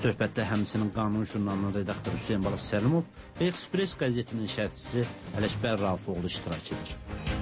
Söhbətdə həmçinin Qanun jurnalının redaktoru Hüseyn Balaz Səlimov və Express qəzetinin şərhçisi Ələkbər Rafifoğlu iştirak edir.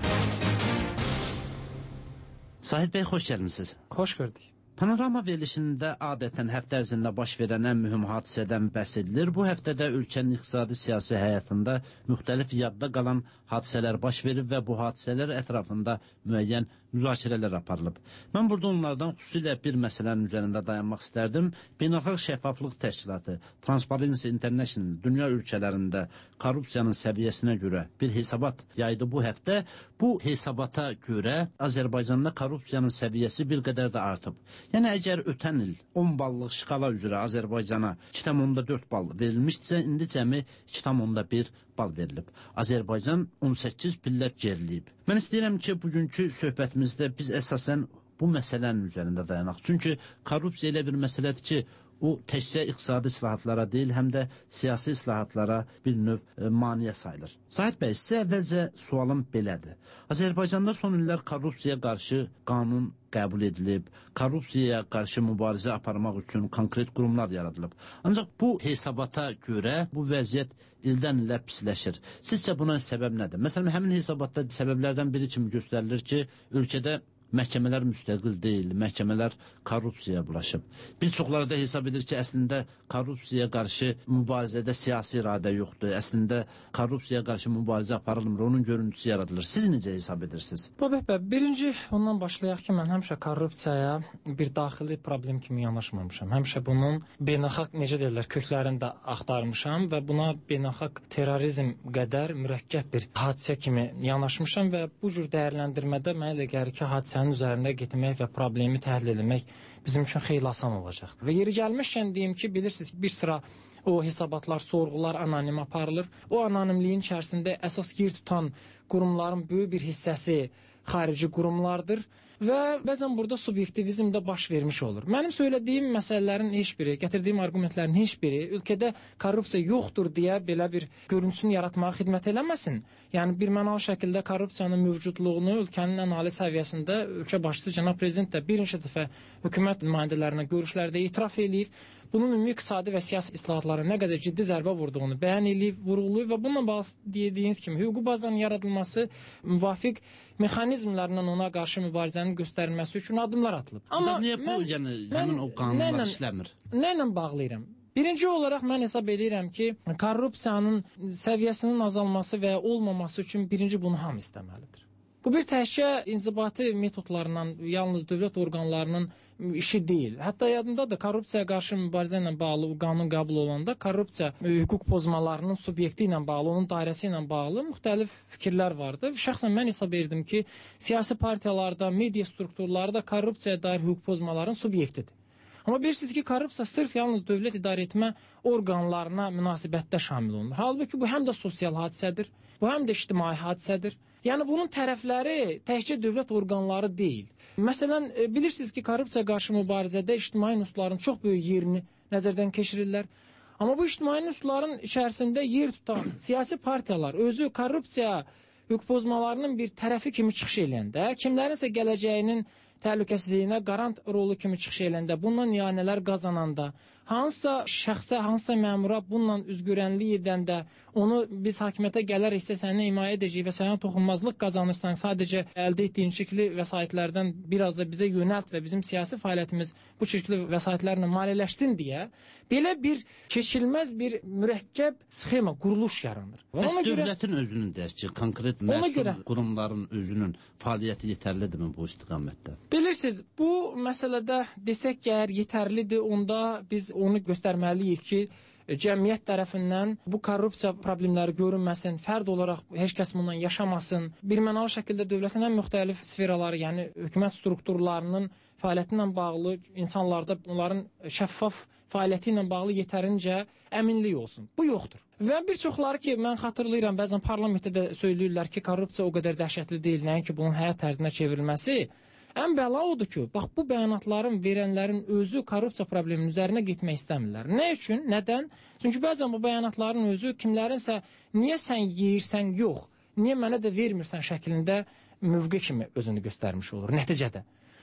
Sahid bəy, xoş gəlmisiniz. Xoş gördük. Panorama verilişində adətən həftə ərzində baş verən ən mühüm hadisədən bəhs edilir. Bu həftədə ölkənin iqtisadi siyasi həyatında müxtəlif yadda qalan hadisələr baş verib və bu hadisələr ətrafında müəyyən müzakirələr aparılıb. Mən burada onlardan xüsusilə bir məsələnin üzərində dayanmaq istərdim. Beynəlxalq Şəffaflıq Təşkilatı, Transparency International dünya ölkələrində korrupsiyanın səviyyəsinə görə bir hesabat yaydı bu həftə. Bu hesabata görə Azərbaycanda korrupsiyanın səviyyəsi bir qədər də artıb. Yəni əgər ötən il 10 ballıq şkala üzrə Azərbaycana 2,4 bal verilmişdirsə, indi cəmi 2,1 bal verilib. Azərbaycan 18 pillət geriləyib. Mən istəyirəm ki, bugünkü söhbətimizdə biz əsasən bu məsələnin üzərində dayanaq. Çünki korrupsiya elə bir məsələdir ki, o təkcə iqtisadi islahatlara deyil, həm də siyasi islahatlara bir növ maneə sayılır. Sahid bəy, sizə əvvəlcə sualım belədir. Azərbaycanda son illər korrupsiyaya qarşı qanun qəbul edilib, korrupsiyaya qarşı mübarizə aparmaq üçün konkret qurumlar yaradılıb. Ancaq bu hesabata görə bu vəziyyət ildən ilə pisləşir. Sizcə buna səbəb nədir? Məsələn, həmin hesabatda səbəblərdən biri kimi göstərilir ki, ölkədə məhkəmələr müstəqil deyil, məhkəmələr korrupsiyaya bulaşıb. Bir çoxları da hesab edir ki, əslində korrupsiyaya qarşı mübarizədə siyasi iradə yoxdur. Əslində korrupsiyaya qarşı mübarizə aparılmır, onun görüntüsü yaradılır. Siz necə hesab edirsiniz? Babək bəy, birinci ondan başlayaq ki, mən həmişə korrupsiyaya bir daxili problem kimi yanaşmamışam. Həmişə bunun beynəlxalq, necə deyirlər, köklərini də axtarmışam və buna beynəlxalq terrorizm qədər mürəkkəb bir hadisə kimi yanaşmışam və bu cür dəyərləndirmədə mənə elə gəlir ki, hadisənin üzərində getmək və problemi təhlil etmək bizim üçün xeyli asan olacaq. Və yeri gəlmişkən deyim ki, bilirsiniz, bir sıra o hesabatlar, sorğular anonim aparılır. O anonimliyin içərisində əsas yer tutan qurumların böyük bir hissəsi xarici qurumlardır və bəzən burada subyektivizm də baş vermiş olur. Mənim söylədiyim məsələlərin heç biri, gətirdiyim argumentlərin heç biri ölkədə korrupsiya yoxdur deyə belə bir görüntüsünü yaratmağa xidmət eləməsin. Yəni birmənalı şəkildə korrupsiyanın mövcudluğunu ölkənin ən ali səviyyəsində ölkə başçısı cənab prezident də bir neçə dəfə hökumət nümayəndələrinə görüşlərdə etiraf eləyib. Bunun ümumi iqtisadi və siyasi islahatlara nə qədər ciddi zərbə vurduğunu bəyan eləyib, vurğulayıb və bununla bağlı dediyiniz kimi hüquqi bazanın yaradılması, müvafiq mexanizmlərlə ona qarşı mübarizənin göstərilməsi üçün addımlar atılıb. Amma niyə bu, yəni həmin o qanunlar işləmir? Nə ilə bağlayıram? Birinci olaraq mən hesab edirəm ki, korrupsiyanın səviyyəsinin azalması və ya olmaması üçün birinci bunu hamı istəməlidir. Bu bir təkcə inzibati metodlarından, yalnız dövlət orqanlarının işi deyil. Hətta yadımdadır, korrupsiyaya qarşı mübarizə ilə bağlı qanun qəbul olanda korrupsiya hüquq pozmalarının subyekti ilə bağlı, onun dairəsi ilə bağlı müxtəlif fikirlər vardı. Şəxsən mən hesab edirdim ki, siyasi partiyalarda, media strukturları da korrupsiyaya dair hüquq pozmaların subyektidir. Amma bilirsiniz ki, korrupsiya sırf yalnız dövlət idarə etmə orqanlarına münasibətdə şamil olunur. Halbuki bu həm də sosial hadisədir, bu həm də ictimai hadisədir. Yəni bunun tərəfləri təkcə dövlət orqanları deyil. Məsələn, bilirsiniz ki, korrupsiya qarşı mübarizədə ictimai nüfuzların çox böyük yerini nəzərdən keçirirlər. Amma bu ictimai nüfuzların içərisində yer tutan siyasi partiyalar özü korrupsiya hüquq pozmalarının bir tərəfi kimi çıxış eləyəndə, kimlərinsə gələcəyinin təhlükəsizliyinə qarant rolu kimi çıxış eləndə, bununla ianələr qazananda, hansısa şəxsə, hansısa məmura bununla üzgürənlik edəndə, onu biz hakimiyyətə gələriksə səni himayə edəcəyik və sənə toxunmazlıq qazanırsan, sadəcə əldə etdiyin çirkli vəsaitlərdən biraz da bizə yönəlt və bizim siyasi fəaliyyətimiz bu çirkli vəsaitlərlə maliyyələşsin deyə, belə bir keçilməz bir mürəkkəb sxema, quruluş yaranır. Bəs dövlətin özünün deyək ki, konkret məsul qurumların özünün fəaliyyəti yetərlidirmi bu istiqamətdə? Bilirsiniz, bu məsələdə desək ki, əgər yetərlidir, onda biz onu göstərməliyik ki, cəmiyyət tərəfindən bu korrupsiya problemləri görünməsin, fərd olaraq heç kəs bundan yaşamasın. Birmənalı şəkildə dövlətin ən müxtəlif sferaları, yəni hökumət strukturlarının fəaliyyəti ilə bağlı insanlarda onların şəffaf fəaliyyəti ilə bağlı yetərincə əminlik olsun. Bu yoxdur. Və bir çoxları ki, mən xatırlayıram, bəzən parlamentdə də söyləyirlər ki, korrupsiya o qədər dəhşətli deyil, nəinki bunun həyat tərzinə çevrilməsi. Ən bəla odur ki, bax bu bəyanatların verənlərin özü korrupsiya probleminin üzərinə getmək istəmirlər. Nə üçün? Nədən? Çünki bəzən bu bəyanatların özü kimlərinsə niyə sən yeyirsən yox, niyə mənə də vermirsən şəklində mövqe kimi özünü göstərmiş olur nəticədə.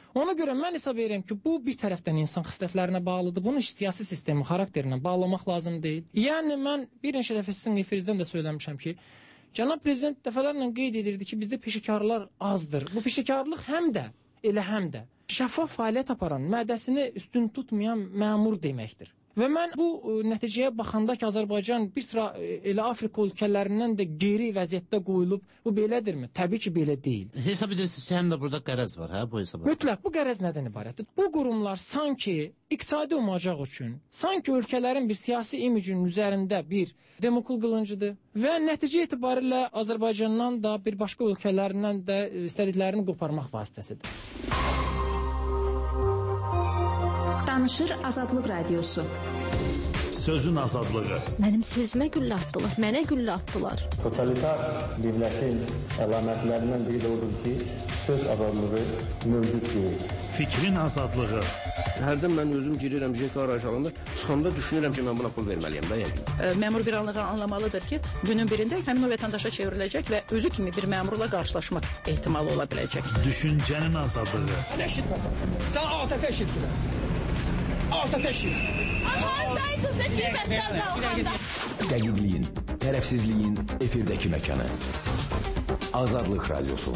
Ona görə mən hesab edirəm ki, bu bir tərəfdən insan xislətlərinə bağlıdır. Bunu siyasi sistemin xarakterinə bağlamaq lazım deyil. Yəni mən bir neçə dəfə sizin efirinizdən də söyləmişəm ki, cənab prezident dəfələrlə qeyd edirdi ki, bizdə peşəkarlar azdır. Bu peşəkarlıq həm də şəffaf fəaliyyət aparan, mədəsini üstün tutmayan məmur deməkdir. Və mən bu nəticəyə baxanda ki, Azərbaycan bir sıra elə Afrika ölkələrindən də geri vəziyyətdə qoyulub, bu belədirmi? Təbii ki, belə deyil. Hesab edirsiniz ki, həm də burada qərəz var, hə, bu hesab? Mütləq, bu qərəz nədən ibarətdir? Bu qurumlar sanki iqtisadi olacaq üçün, sanki ölkələrin bir siyasi imicinin üzərində bir demokul qılıncıdır və nəticə etibarilə Azərbaycandan da bir başqa ölkələrindən də istədiklərini qoparmaq vasitəsidir. Danışır Azadlıq Radiosu. Sözün azadlığı. Mənim sözümə güllə atdılar, mənə güllə atdılar. Totalitar dövlətin əlamətlərindən biri də odur ki, söz azadlığı mövcud deyil. Fikrin azadlığı. Hərdən mən özüm girirəm JK arayışlarında, çıxanda düşünürəm ki, mən buna pul verməliyəm də yəqin. Məmur bir anlığa anlamalıdır ki, günün birində həmin o vətəndaşa çevriləcək və özü kimi bir məmurla qarşılaşmaq ehtimalı ola biləcək. Düşüncənin azadlığı. Eşitməsən. Sən altı eşitdin. Dəqiqliyin, tərəfsizliyin efirdəki məkanı. Azadlıq Radiosu.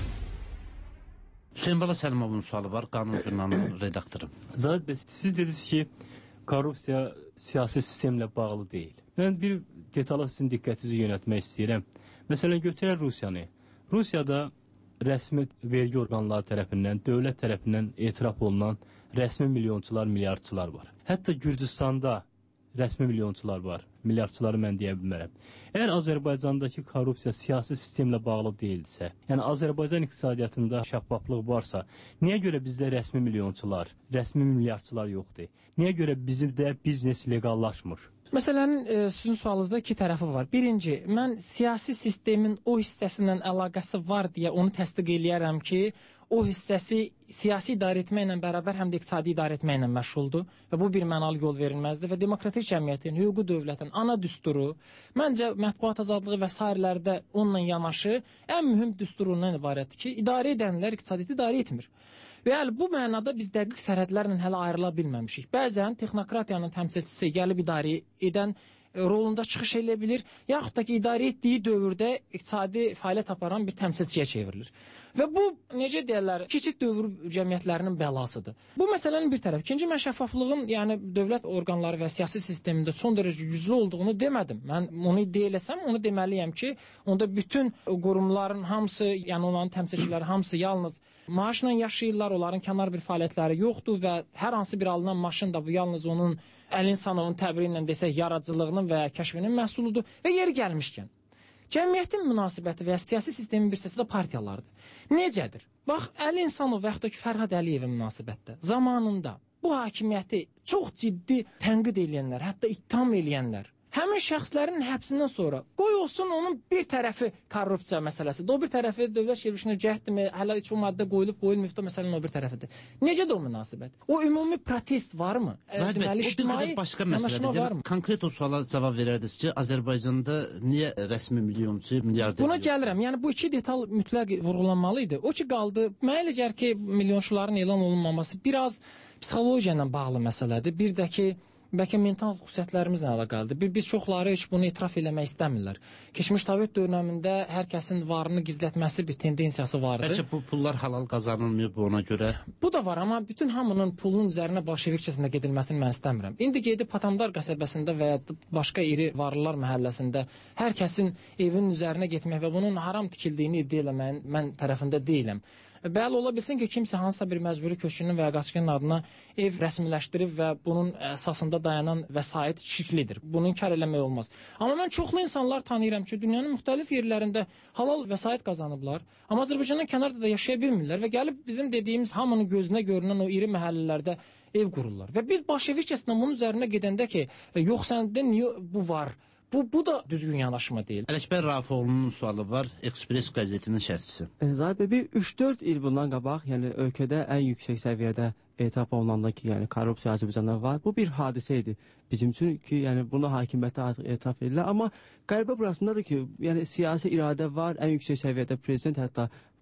Hüseyin Bala Səlimovun sualı var, Qanun jurnalının redaktoru. Zahid bəy, siz dediniz ki, korrupsiya siyasi sistemlə bağlı deyil. Mən bir detala sizin diqqətinizi yönəltmək istəyirəm. Məsələn, götürək Rusiyanı. Rusiyada rəsmi vergi orqanları tərəfindən, dövlət tərəfindən etiraf olunan rəsmi milyonçular, milyardçılar var. Hətta Gürcüstanda rəsmi milyonçular var. Milyardçıları mən deyə bilmərəm. Əgər Azərbaycandakı korrupsiya siyasi sistemlə bağlı deyilsə, yəni Azərbaycan iqtisadiyyatında şəffaflıq varsa, niyə görə bizdə rəsmi milyonçular, rəsmi milyardçılar yoxdur? Niyə görə bizdə biznes legallaşmır? Məsələnin sizin sualınızda iki tərəfi var. Birinci, mən siyasi sistemin o hissəsindən əlaqəsi var deyə onu təsdiq eləyərəm ki, o hissəsi siyasi idarə etməklə bərabər həm də iqtisadi idarə etməklə məşğuldur və bu bir mənalı yol verilməzdir və demokratik cəmiyyətin, hüquqi dövlətin ana düsturu, məncə mətbuat azadlığı və s. onunla yanaşı ən mühüm düsturundan ibarətdir ki, idarə edənlər iqtisadiyyatı idarə etmir. Və yəni bu mənada biz dəqiq sərhədlərlə hələ ayrıla bilməmişik. Bəzən texnokratiyanın təmsilçisi gəlib idarə edən rolunda çıxış edə bilir, yaxud da ki, idarə etdiyi dövrdə iqtisadi fəaliyyət aparan bir təmsilçiyə çevrilir. Və bu, necə deyərlər, kiçik dövr cəmiyyətlərinin bəlasıdır. Bu məsələnin bir tərəfi. İkinci, mən şəffaflığın, yəni dövlət orqanları və siyasi sistemində son dərəcə güclü olduğunu demədim. Mən onu iddia eləsəm, onu deməliyəm ki, onda bütün qurumların hamısı, yəni onların təmsilçiləri hamısı yalnız maaşla yaşayırlar, onların kənar bir fəaliyyətləri yoxdur və hər hansı bir alınan maşın da bu yalnız onun Əli İnsanovun təbiri ilə desək, yaradıcılığının və kəşfinin məhsuludur və yeri gəlmişkən. Cəmiyyətin münasibəti və siyasi sistemin bir hissəsi də partiyalardır. Necədir? Bax, Əli İnsanov və yaxud da ki, Fərhad Əliyevin münasibətdə, zamanında bu hakimiyyəti çox ciddi tənqid edənlər, hətta ittiham edənlər, həmin şəxslərin həbsindən sonra qoy olsun onun bir tərəfi korrupsiya məsələsidir. O bir tərəfi dövlət çevrilişinə cəhdimi, hələ heç o maddə qoyulub-qoyulmayıb da məsələnin o bir tərəfidir. Necədir o münasibət? O ümumi protest varmı? Zahid bəy, o bir qədər başqa məsələdir. Konkret o suala cavab verərdiniz ki, Azərbaycanda niyə rəsmi milyonçu, milyarder? Buna gəlirəm. Yəni bu iki detal mütləq vurğulanmalı idi. O ki qaldı, mənə elə gəlir ki, milyonçuların elan olunmaması biraz psixologiya ilə bağlı məsələdir. Bir də ki, bəlkə mental xüsusiyyətlərimizlə əlaqəlidir. Biz çoxları heç bunu etiraf eləmək istəmirlər. Keçmiş Sovet dövründə hər kəsin varını gizlətməsi bir tendensiyası vardı. Bəlkə bu pullar halal qazanılmıyor ona görə. Bu da var, amma bütün hamının pulun üzərinə bolşevikçəsində gedilməsini mən istəmirəm. İndi gedib Patamdar qəsəbəsində və ya başqa iri varlılar məhəlləsində hər kəsin evinin üzərinə getmək və bunun haram tikildiyini iddia eləməyin mən tərəfində deyiləm. Bəli ola bilsin ki, kimsə hansısa bir məcburi köçkünün və ya qaçqının adına ev rəsmiləşdirib və bunun əsasında dayanan vəsait şirklidir. Bunu inkar eləmək olmaz. Amma mən çoxlu insanlar tanıyıram ki, dünyanın müxtəlif yerlərində halal vəsait qazanıblar, amma Azərbaycandan kənarda da yaşaya bilmirlər və gəlib bizim dediyimiz hamının gözünə görünən o iri məhəllələrdə ev qururlar. Və biz bolşevikçəsindən bunun üzərinə gedəndə ki, yox səndə niyə bu var? Bu da düzgün yanaşma deyil. Ələkbər Rafiqoğlu'nun sualı var, Ekspres qəzetinin şərhçisi. Zahid bəy, 3-4 il bundan qabaq, yəni ölkədə ən yüksək səviyyədə etiraf olunanda ki, yəni korrupsiya Azərbaycanda var. Bu bir hadisə idi bizim üçün ki, yəni buna hakimiyyətə artıq etiraf edirlər. Amma qəribə burasındadır ki, yəni siyasi iradə var, ən yüksək səviyyədə prezident hətta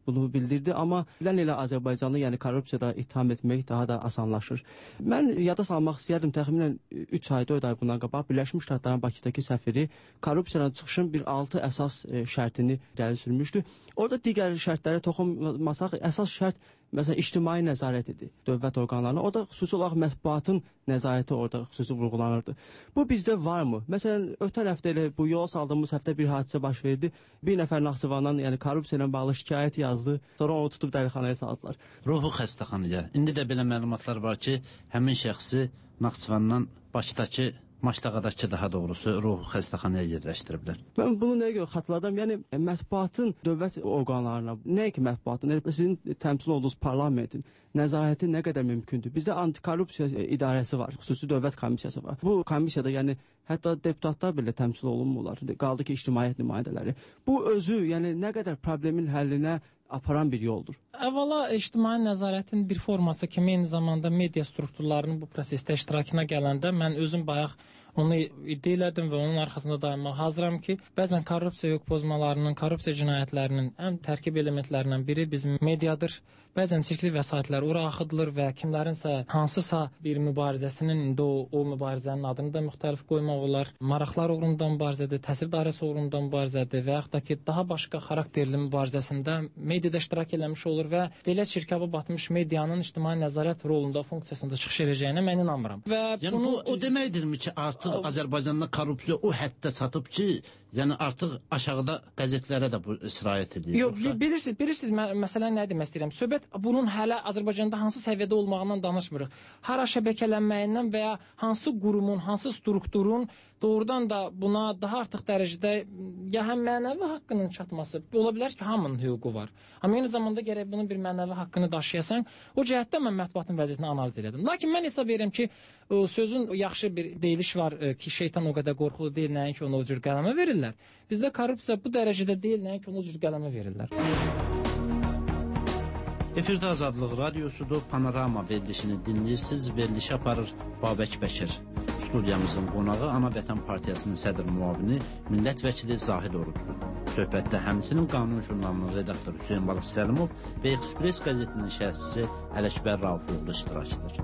bunu bildirdi, amma ilə Azərbaycanı yəni korrupsiyada ittiham etmək daha da asanlaşır. Mən yada salmaq istəyərdim, təxminən 3 ay, 4 ay bundan qabaq Birləşmiş Ştatların Bakıdakı səfiri korrupsiyadan çıxışın bir 6 əsas şərtini irəli sürmüşdü. Orada digər şərtlərə toxunmasaq, əsas şərt məsələn ictimai nəzarət idi dövlət orqanlarına. Orada xüsusi olaraq mətbuatın nəzarəti orada xüsusi vurğulanırdı. Bu bizdə varmı? Məsələn, ötən həftə ilə bu yola saldığımız həftə bir hadisə baş verdi. Bir nəfər Naxçıvandan, yəni korrupsiya ilə bağlı şikayət yazdı. Sonra onu tutub dəlixanaya saldılar. Ruhu xəstəxanaya. İndi də belə məlumatlar var ki, həmin şəxsi Naxçıvandan Bakıdakı Maçdağadakı daha doğrusu ruhu xəstəxanaya yerləşdiriblər. Mən bunu nəyə görə xatırladım? Yəni mətbuatın dövlət orqanlarına, nə ki mətbuatın, sizin təmsil olduğunuz parlamentin nəzarəti nə qədər mümkündür? Bizdə antikorrupsiya idarəsi var, xüsusi dövlət komissiyası var. Bu komissiyada yəni hətta deputatlar belə təmsil olunmurlar. Qaldı ki ictimaiyyət nümayəndələri. Bu özü yəni nə qədər problemin həllinə aparan bir yoldur. Əvvəla ictimai nəzarətin bir forması kimi eyni zamanda media strukturlarının bu prosesdə iştirakına gələndə mən özüm bayaq onu iddia elədim və onun arxasında dayanmağa hazıram ki, bəzən korrupsiya hüquq pozmalarının, korrupsiya cinayətlərinin ən tərkib elementlərindən biri bizim mediadır. Bəzən çirkli vəsaitlər ora axıdılır və kimlərinsə hansısa bir mübarizəsinin indi o mübarizənin adını da müxtəlif qoymaq olar. Maraqlar uğrunda mübarizədir, təsir dairəsi uğrunda mübarizədir və yaxud da ki, daha başqa xarakterli mübarizəsində mediada iştirak eləmiş olur və belə çirkaba batmış medianın ictimai nəzarət rolunda, funksiyasında çıxış edəcəyinə mən inanmıram. Və yəni bu o deməkdirmi ki, artıq Azərbaycanda korrupsiya o həddə çatıb ki, yəni artıq aşağıda qəzetlərə də bu sirayət edir. Yox, bilirsiniz məsələn nə demək istəyirəm? Söhbət bunun hələ Azərbaycanda hansı səviyyədə olmağından danışmırıq. Hara şəbəkələnməyindən və ya hansı qurumun, hansı strukturun doğrudan da buna daha artıq dərəcədə ya həm mənəvi haqqının çatması, ola bilər ki, hamının hüququ var. Amma eyni zamanda gərək bunun bir mənəvi haqqını daşıyasan, o cəhətdən mən mətbuatın vəziyyətini analiz edirəm. Lakin mən hesab edirəm ki, sözün yaxşı bir deyiliş var ki, şeytan o qədər qorxulu deyil, nəinki ona o cür qələmə verirlər. Bizdə korrupsiya bu dərəcədə deyil, nəinki ona o cür qələmə verirlər. Efirdə Azadlıq Radiosudur, Panorama verilişini dinləyirsiniz, verilişi aparır Babək Bəkir. Studiyamızın qonağı Ana Vətən Partiyasının sədr müavini, millət vəkili Zahid Orucdur. Söhbətdə həmçinin Qanun jurnalının redaktoru Hüseyin Balıq Səlimov və Express qəzetinin şərhçisi Ələkbər Raufoğlu iştirakıdır.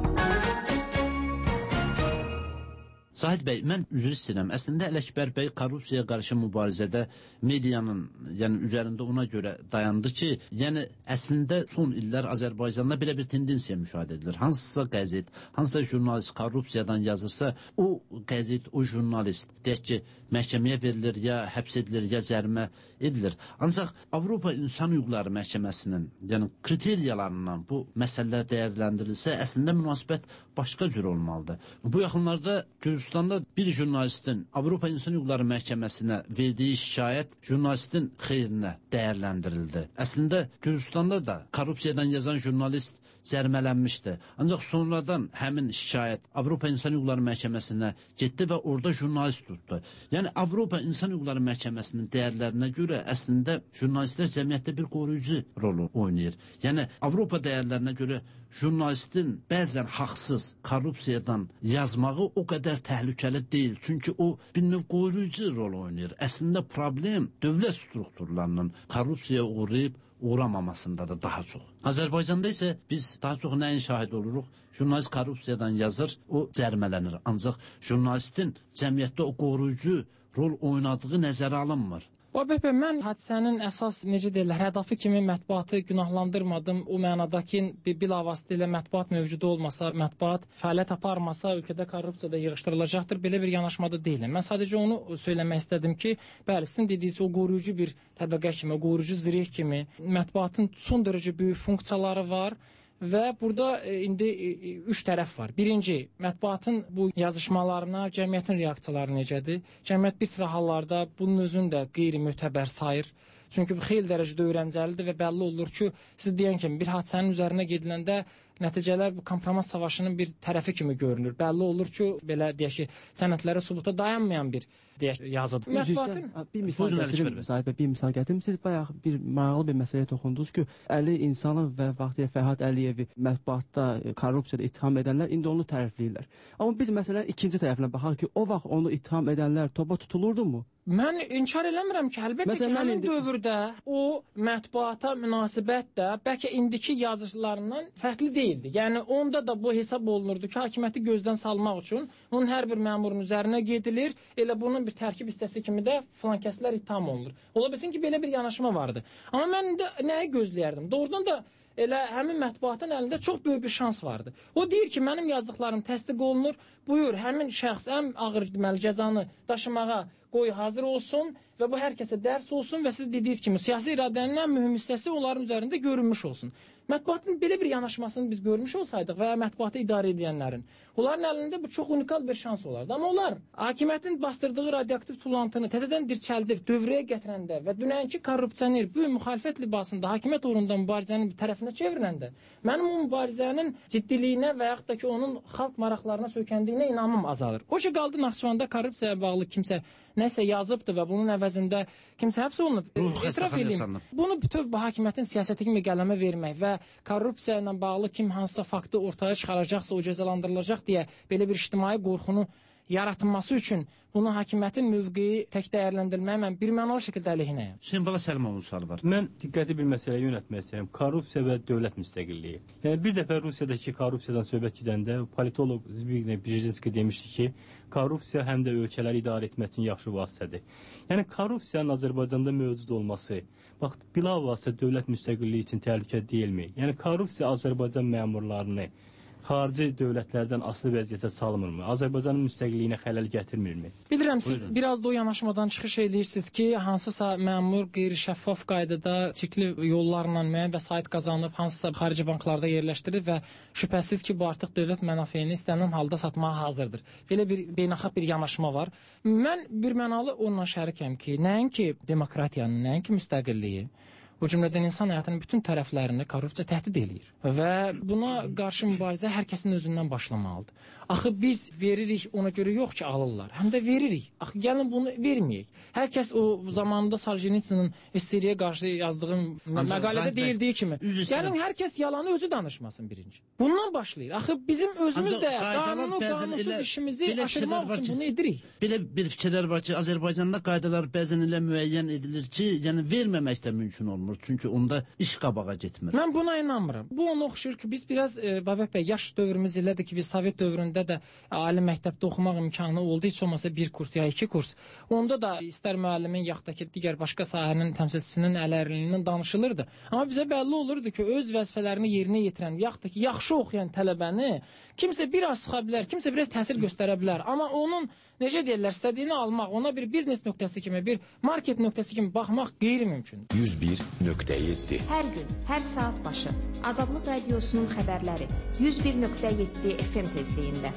Zahid bəy, mən üzr istəyirəm. Əslində Ələkbər bəy korrupsiyaya qarşı mübarizədə medianın, yəni üzərində ona görə dayandı ki, yəni əslində son illər Azərbaycanda belə bir tendensiya müşahidə edilir. Hansısa qəzet, hansısa jurnalist korrupsiyadan yazırsa, o qəzet, o jurnalist deyək ki, məhkəməyə verilir, ya həbs edilir, ya cərimə edilir. Ancaq Avropa İnsan Hüquqları Məhkəməsinin, yəni kriteriyalarından bu məsələlər dəyərləndirilsə, əslində münasibət başqa cür olmalıdır. Bu yaxınlarda Gürcüstanda bir jurnalistin Avropa İnsan Hüquqları Məhkəməsinə verdiyi şikayət jurnalistin xeyrinə dəyərləndirildi. Əslində Gürcüstanda da korrupsiyadan yazan jurnalist cərimələnmişdi. Ancaq sonradan həmin şikayət Avropa İnsan Hüquqları Məhkəməsinə getdi və orada jurnalist tutdu. Yəni Avropa İnsan Hüquqları Məhkəməsinin dəyərlərinə görə əslində jurnalistlər cəmiyyətdə bir qoruyucu rolu oynayır. Yəni Avropa dəyərlərinə görə jurnalistin bəzən haqsız korrupsiyadan yazmağı o qədər təhlükəli deyil. Çünki o bir növ qoruyucu rol oynayır. Əslində problem dövlət strukturlarının korrupsiyaya uğrayıb uğramamasında da daha çox. Azərbaycanda isə biz daha çox nəyin şahid oluruq? Jurnalist korrupsiyadan yazır, o cərimələnir. Ancaq jurnalistin cəmiyyətdə o qoruyucu rol oynadığı nəzərə alınmır. Babək bəy, mən hadisənin əsas, necə deyirlər, hədəfi kimi mətbuatı günahlandırmadım. O mənada ki, bilavasitə ilə mətbuat mövcudu olmasa, mətbuat fəaliyyət aparmasa, ölkədə korrupsiyada yığışdırılacaqdır. Belə bir yanaşmada deyiləm. Mən sadəcə onu söyləmək istədim ki, bəli, sizin dediyiniz o qoruyucu bir təbəqə kimi, o qoruyucu zireh kimi mətbuatın son dərəcə böyük funksiyaları var. Və burada indi 3 tərəf var. Birinci, mətbuatın bu yazışmalarına cəmiyyətin reaksiyaları necədir? Cəmiyyət bir sıra hallarda bunun özünü də qeyri-mötəbər sayır. Çünki bu xeyli dərəcədə öyrəncəlidir və bəlli olur ki, siz deyən kimi bir hadisənin üzərinə gediləndə nəticələr bu kompromat savaşının bir tərəfi kimi görünür. Bəlli olur ki, belə deyək ki, sənədlərə sübuta dayanmayan bir yazıdır. Mətbuatın bir misal gətirim. Siz bayaq bir maraqlı bir məsələyə toxundunuz ki, Əli İnsanov və vaxtilə Fərhad Əliyevi mətbuatda korrupsiyada ittiham edənlər indi onu tərifləyirlər. Amma biz məsələnin ikinci tərəfinə baxaq ki, o vaxt onu ittiham edənlər topa tutulurdu mu? Mən inkar eləmirəm ki, əlbəttə ki, həmin dövrdə o mətbuata münasibət də bəlkə indiki yazıçılarından fərqli deyildi. Yəni onda da bu hesab olunurdu ki, hakimiyyəti gözdən salmaq üçün onun hər bir məmurun üzərinə gedilir, elə bunun bir tərkib hissəsi kimi də filan kəslər ittiham olunur. Ola bilsin ki, belə bir yanaşma vardı. Amma mən indi nəyi gözləyərdim? Doğrudan da elə həmin mətbuatın əlində çox böyük bir şans vardı. O deyir ki, mənim yazdıqlarım təsdiq olunur, buyur, həmin şəxs ən ağır deməli cəzanı daşımağa qoy hazır olsun və bu hər kəsə dərs olsun və siz dediyiniz kimi siyasi iradənin ən mühüm hissəsi onların üzərində görünmüş olsun. Mətbuatın belə bir yanaşmasını biz görmüş olsaydıq və ya mətbuatı idarə edənlərin, onların əlində bu çox unikal bir şans olardı. Amma onlar hakimiyyətin bastırdığı radioaktiv tullantını təzədən dirçəldib, dövrəyə gətirəndə və dünənki korrupsioner bu müxalifət libasında hakimiyyət uğrunda mübarizənin bir tərəfinə çevirəndə, mənim o mübarizənin ciddiliyinə və yaxud da ki, onun xalq maraqlarına söykəndiyinə inamım azalır. O ki, qaldı Naxçıvanda korrupsiyaya bağlı kimsə nəsə yazıbdı və bunun əvəzində kimsə həbs olunub. İtiraf edeyim. Bunu bütöv hakimiyyətin siyasəti kimi qələmə vermək və korrupsiya ilə bağlı kim hansısa faktı ortaya çıxaracaqsa o cəzalandırılacaq deyə belə bir ictimai qorxunu yaratılması üçün bunu hakimiyyətin mövqeyi tək dəyərləndirməyə mən birmənalı şəkildə əleyhinəyəm. Hüseyn Bala Səlimovun sualı var. Mən diqqəti bir məsələyə yönəltmək istəyirəm. Korrupsiya və dövlət müstəqilliyi. Yəni bir dəfə Rusiyadakı korrupsiyadan söhbət gedəndə politoloq Zbigniew Brzezinski demişdi ki, korrupsiya həm də ölkələri idarə etmək üçün yaxşı vasitədir. Yəni korrupsiyanın Azərbaycanda mövcud olması, bax, bilavasitə dövlət müstəqilliyi üçün təhlükə deyilmi? Yəni korrupsiya Azərbaycan məmurlarını xarici dövlətlərdən asılı vəziyyətə salmırmı? Azərbaycanın müstəqilliyinə xələl gətirmirmi? Bilirəm, siz biraz da o yanaşmadan çıxış edirsiniz ki, hansısa məmur qeyri-şəffaf qaydada çirkli yollarla müəyyən vəsait qazanıb, hansısa xarici banklarda yerləşdirir və şübhəsiz ki, bu artıq dövlət mənafeyini istənilən halda satmağa hazırdır. Belə bir beynəlxalq bir yanaşma var. Mən birmənalı onunla şərikəm ki, nəinki demokratiyanın, nəinki müstəqilliyi, o cümlədən insan həyatının bütün tərəflərini korrupsiya təhdid eləyir. Və buna qarşı mübarizə hər kəsin özündən başlamalıdır. Axı biz veririk ona görə yox ki, alırlar. Həm də veririk. Axı gəlin bunu verməyək. Hər kəs o zamanında Soljenitsinin SSRİ-yə qarşı yazdığı məqalədə deyildiyi kimi. Gəlin hər kəs yalanı özü danışmasın birinci. Bundan başlayır. Axı bizim özümüz də qanunsuz işimizi aşırmaq üçün bunu edirik. Belə bir fikirlər var ki, Azərbaycanda qaydalar bəzən elə müəyyən edilir ki, yəni verməmək də mümkün olmur. Çünki onda iş qabağa getmir. Mən buna inanmıram. Bu ona oxşuyur ki, biz biraz Babək bəy, yaş dövrümüz elədir ki, biz Sovet dövründə də ali məktəbdə oxumaq imkanı oldu, heç olmasa bir kurs ya iki kurs. Onda da istər müəllimin yaxud da ki, digər başqa sahənin təmsilçisinin əllərliyindən danışılırdı. Amma bizə bəlli olurdu ki, öz vəzifələrini yerinə yetirən, yaxud da ki, yaxşı oxuyan tələbəni kimsə biraz sıxa bilər, kimsə biraz təsir göstərə bilər. Amma onun necə deyirlər, istədiyini almaq, ona bir biznes nöqtəsi kimi, bir market nöqtəsi kimi baxmaq qeyri-mümkündür. 101.7 Hər gün, hər saat başı Azadlıq Radiosunun xəbərləri 101.7 FM tezliyində.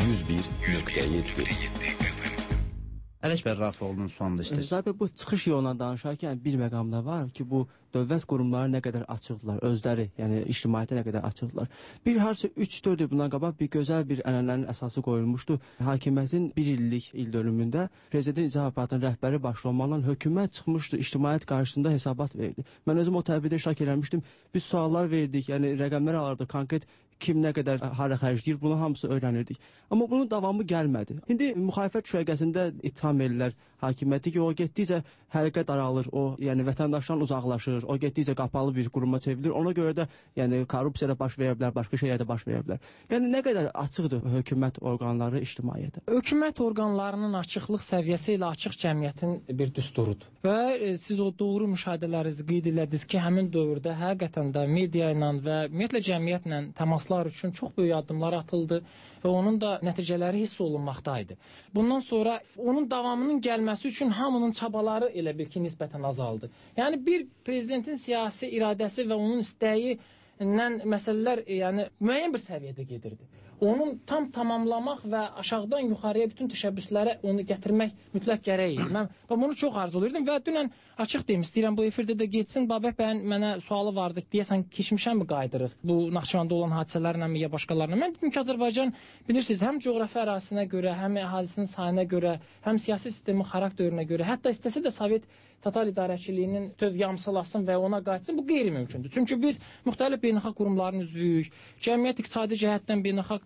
101.7 Ələkbər Rafiqoğlu'nun sualında istəyir. Zaten bu çıxış yoluna danışarkən bir məqamda var ki, bu dövlət qurumları nə qədər açıqdırlar, özləri, yəni ictimaiyyətə nə qədər açıqdırlar. Bir harca 3-4 il bundan qabaq bir gözəl bir ənənənin əsası qoyulmuşdu. Hakimiyyətin 1 illik ildönümündə prezident icra aparatının rəhbəri başda olmaqla hökumət çıxmışdı, ictimaiyyət qarşısında hesabat verdi. Mən özüm o tədbirdə iştirak eləmişdim. Biz suallar verdik, yəni rəqəmlər alırdıq, konkret kim nə qədər hara xərcləyir, bunu hamısı öyrənirdik. Amma bunun davamı gəlmədi. İndi müxalifət şöbəsində ittiham edirlər hakimiyyəti ki, o getdikcə həlqə daralır, o yəni vətəndaşdan uzaqlaşır, o getdikcə qapalı bir quruma çevrilir. Ona görə də yəni korrupsiya da baş verə bilər, başqa şeylər də baş verə bilər. Yəni nə qədər açıqdır hökumət orqanları ictimaiyyətə? Hökumət orqanlarının açıqlıq səviyyəsi ilə açıq cəmiyyətin bir düsturudur. Və siz o doğru müşahidələrinizi qeyd elədiniz ki, həmin dövrdə həqiqətən də media ilə və ümumiyyətlə cəmiyyətlə təmaslar üçün çox böyük addımlar atıldı və onun da nəticələri hiss olunmaqdaydı. Bundan sonra onun davamının gəlməsi üçün hamının çabaları elə bil ki, nisbətən azaldı. Yəni bir prezidentin siyasi iradəsi və onun istəyi ilə məsələlər yəni müəyyən bir səviyyədə gedirdi. Onun tam tamamlamaq və aşağıdan yuxarıya bütün təşəbbüslərə onu gətirmək mütləq gərək idi. Mən bunu çox arzulayırdım və dünən açıq deyim, istəyirəm bu efirdə də getsin. Babək bəyin mənə sualı vardı, deyəsən keçmişənmi qayıdırıq bu Naxçıvanda olan hadisələrlə ya başqalarına? Mən dedim ki, Azərbaycan bilirsiniz, həm coğrafi ərazisinə görə, həm əhalisinin sayına görə, həm siyasi sistemin xarakterinə görə, hətta istəsə də Sovet total idarəçiliyinin töv yamsılasın və ona qayıtsın, bu qeyri-mümkündür. Çünki biz müxtəlif beynəlxalq qurumların üzvüyük, cəmiyyət iqtisadi cəhətdən beynəlxalq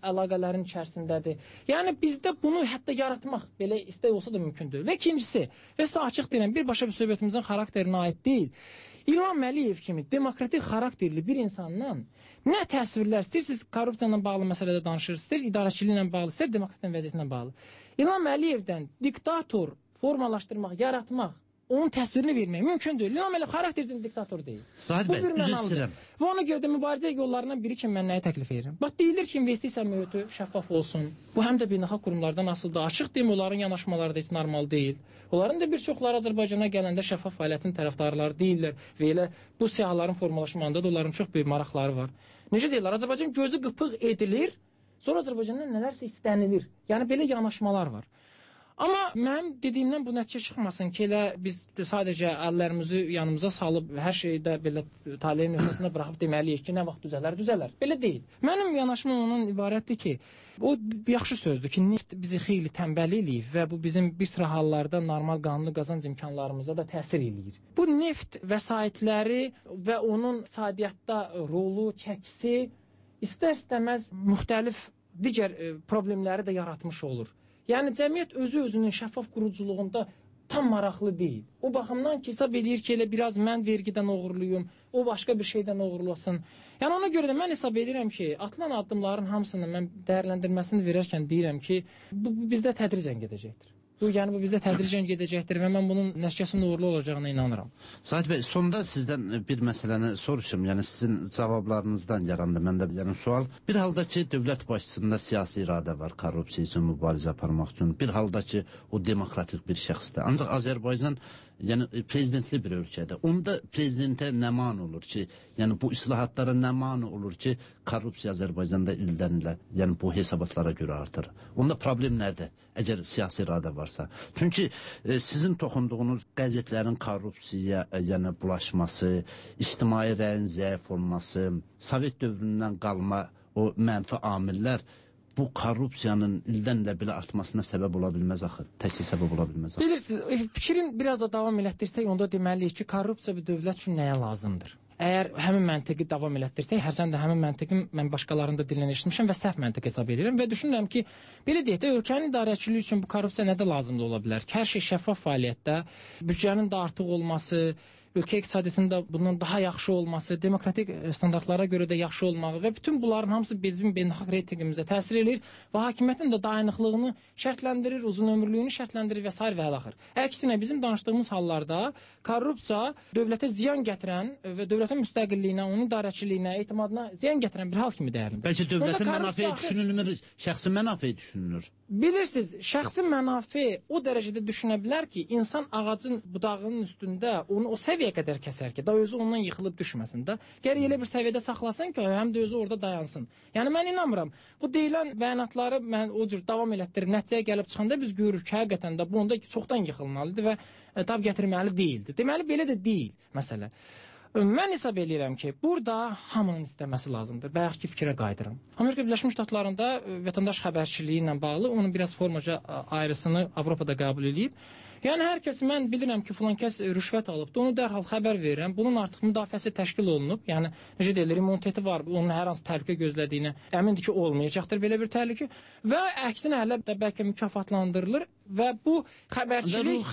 əlaqələrin içərisindədir. Yəni bizdə bunu hətta yaratmaq belə istək olsa da mümkündür. Və ikincisi, və sizə açıq deyirəm, birbaşa bir söhbətimizin xarakterinə aid deyil. İlham Əliyev kimi demokratik xarakterli bir insandan nə təsvirlər, istəyirsiniz korrupsiya ilə bağlı məsələdə danışır, istəyir idarəçiliklə bağlı, istəyir demokratiyanın vəziyyətinə bağlı. İlham Əliyevdən diktator formalaşdırmaq, yaratmaq, onun təsvirini vermək mümkündür. İlham Əliyev xarakterli diktator deyil. Zahid bəy, üzr istəyirəm. Və ona görə də mübarizə yollarından biri kimi mən nəyi təklif edirəm? Bax, deyilir ki, investisiya mühiti şəffaf olsun. Bu həm də beynəlxalq qurumlardan asılıdır. Açıq deyim, onların yanaşmaları da heç normal deyil. Onların da bir çoxları Azərbaycana gələndə şəffaf fəaliyyətin tərəfdarları deyirlər və elə bu siyahıların formalaşmasında da onların çox böyük maraqları var. Necə deyirlər? Azərbaycan gözü qıpıq edilir, sonra Azərbaycandan nələrsə istənilir. Yəni belə yanaşmalar var. Amma mənim dediyimdən bu nəticə çıxmasın ki, elə biz sadəcə əllərimizi yanımıza salıb hər şeyi də belə taleyin öhdəsində buraxıb deməliyik ki, nə vaxt düzələr, düzələr. Belə deyil. Mənim yanaşmam ondan ibarətdir ki, o yaxşı sözdür ki, neft bizi xeyli tənbəl eləyir və bu bizim bir sıra hallarda normal qanuni qazanc imkanlarımıza da təsir eləyir. Bu neft vəsaitləri və onun iqtisadiyyatda rolu, çəkisi istər-istəməz müxtəlif digər problemləri də yaratmış olur. Yəni, cəmiyyət özü-özünün şəffaf quruculuğunda tam maraqlı deyil. O baxımdan ki, hesab edir ki, elə biraz mən vergidən oğurluyum, o başqa bir şeydən oğurlasın. Yəni, ona görə də mən hesab edirəm ki, atılan addımların hamısını mən dəyərləndirməsini verərkən deyirəm ki, bu bizdə tədricən gedəcəkdir. Yəni, bu bizdə tədricən gedəcəkdir və mən bunun nəticəsinin uğurlu olacağına inanıram. Zahid bəy, sonda sizdən bir məsələni soruşum. Yəni, sizin cavablarınızdan yarandı məndə sual. Bir halda ki, dövlət başçısında siyasi iradə var, korrupsiya üçün mübarizə aparmaq üçün. Bir halda ki, o demokratik bir şəxsdir. Ancaq Azərbaycan prezidentli bir ölkədir. Onda prezidentə nə mane olur ki, yəni bu islahatlara nə mane olur ki, korrupsiya Azərbaycanda ildən ilə, yəni bu hesabatlara görə artır. Onda problem nədir? Əgər siyasi iradə varsa. Çünki sizin toxunduğunuz qəzetlərin korrupsiyaya bulaşması, ictimai rəyin zəif olması, Sovet dövründən qalma o mənfi amillər bu korrupsiyanın ildən ilə belə artmasına səbəb ola bilməz axı. Təkcə səbəb ola bilməz axı. Bilirsiniz, fikrin biraz da davam elətdirsək, onda deməliyik ki, korrupsiya bir dövlət üçün nəyə lazımdır? Əgər həmin məntiqi davam elətdirsək, hərçənd də həmin məntiqi mən başqalarında dilən eşitmişəm və səhv məntiq hesab edirəm və düşünürəm ki, belə deyək də, ölkənin idarəçiliyi üçün bu korrupsiya nədə lazımdır ola bilər? Hər şey şəffaf fəaliyyətdə, büdcənin də artıq olması, ölkə iqtisadiyyatında bunun daha yaxşı olması, demokratik standartlara görə də yaxşı olmağı və bütün bunların hamısı bizim beynəlxalq reytinqimizə təsir edir və hakimiyyətin də dayanıqlığını şərtləndirir, uzun ömürlüyünü şərtləndirir və s. və əlaxır. Əksinə bizim danışdığımız hallarda korrupsiya dövlətə ziyan gətirən və dövlətin müstəqilliyinə, onun idarəçiliyinə, etimadına ziyan gətirən bir hal kimi dəyərləndirir. Bəlkə dövlətin mənafeyi düşünülmür, şəxsi mənafeyi düşünülür. Bilirsiniz, şəxsi mənafe o dərəcədə düşünə bilər ki, insan ağacın budağının üstündə onu o səviyyəyə qədər kəsər ki, da özü ondan yıxılıb düşməsin də. Gərək elə bir səviyyədə saxlasın ki, həm də özü orada dayansın. Yəni, mən inanmıram. Bu deyilən bəyanatları mən o cür davam elətdirir, nəticəyə gəlib çıxanda biz görürük ki, həqiqətən də bu onda çoxdan yıxılmalıdır və tab gətirməli deyildi. Deməli, belə də deyil məsələ. Mən hesab edirəm ki, burada hamının istəməsi lazımdır. Bayaqki fikrə qayıdıram. Amerika Birləşmiş Ştatlarında vətəndaş xəbərçiliyi ilə bağlı onun biraz formaca ayrısını Avropada qəbul edib. Yəni, hər kəs, mən bilirəm ki, filan kəs rüşvət alıbdır, onu dərhal xəbər verirəm. Bunun artıq müdafiəsi təşkil olunub. Yəni, necə deyilir, immuniteti var, onun hər hansı təhlükə gözlədiyinə əmindir ki, olmayacaqdır belə bir təhlükə. Və əksinə hələ də bəlkə mükafatlandırılır və bu xəbərçilik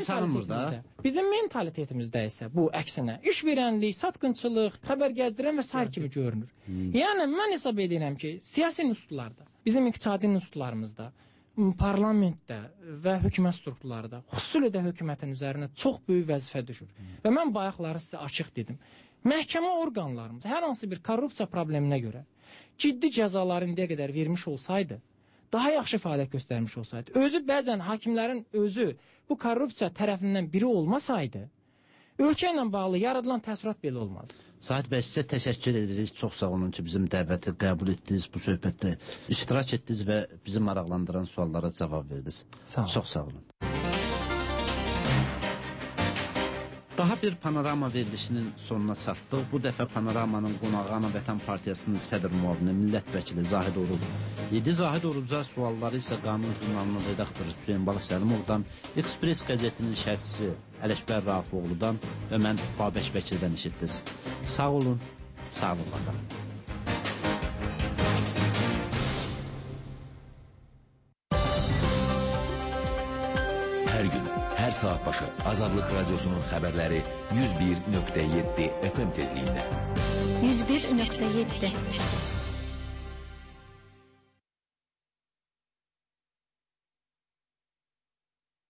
bizim mentalitetimizdə isə bu əksinə iş verənlik, satqınçılıq, xəbər gəzdirən və sair kimi görünür. Yəni, mən hesab edirəm ki, siyasi institutlarda, bizim iqtisadi institutlarımızda, parlamentdə və hökumət strukturlarında, xüsusilə də hökumətin üzərinə çox böyük vəzifə düşür. Və mən bayaqları sizə açıq dedim. Məhkəmə orqanlarımız hər hansı bir korrupsiya probleminə görə ciddi cəzaları indiyə qədər vermiş olsaydı, daha yaxşı fəaliyyət göstərmiş olsaydı, özü bəzən hakimlərin özü bu korrupsiya tərəfindən biri olmasaydı, ölkə ilə bağlı yaradılan təəssürat belə olmaz. Zahid bəy, sizə təşəkkür edirik. Çox sağ olun ki, bizim dəvəti qəbul etdiniz, bu söhbətdə iştirak etdiniz və bizi maraqlandıran suallara cavab verdiniz. Çox sağ olun. Daha bir panorama verilişinin sonuna çatdıq. Bu dəfə panoramanın qonağı Ana Vətən Partiyasının sədr müavini, millət vəkili Zahid Oruc idi. Zahid Oruca sualları isə Qanun jurnalının redaktoru Hüseyin Balıq Səlimovdan, Ekspres qəzetinin şərhçisi Ələkbər Rafifoğludan və mən Babək Bəkirdən eşitdiniz. Sağ olun, sağ olun bakalım. Hər gün, hər saat başı Azadlıq Radiosunun xəbərləri 101.7 FM tezliyində. 101.7